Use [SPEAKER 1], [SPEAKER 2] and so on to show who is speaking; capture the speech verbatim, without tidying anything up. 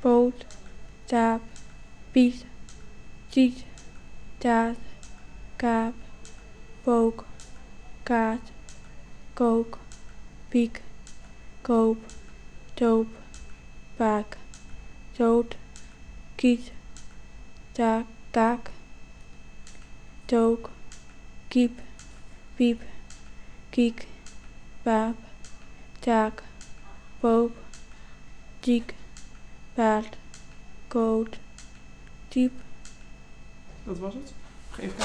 [SPEAKER 1] poot, taap, piet, tiet, taat, kaap, pook, kaat, kook, piek, koop, toop, paak, toot, kiet, taak, kaak, took, kiep, piep, kiek, paap, taak, poop, tiek, paard, koot, tiep.
[SPEAKER 2] Dat was het. Geef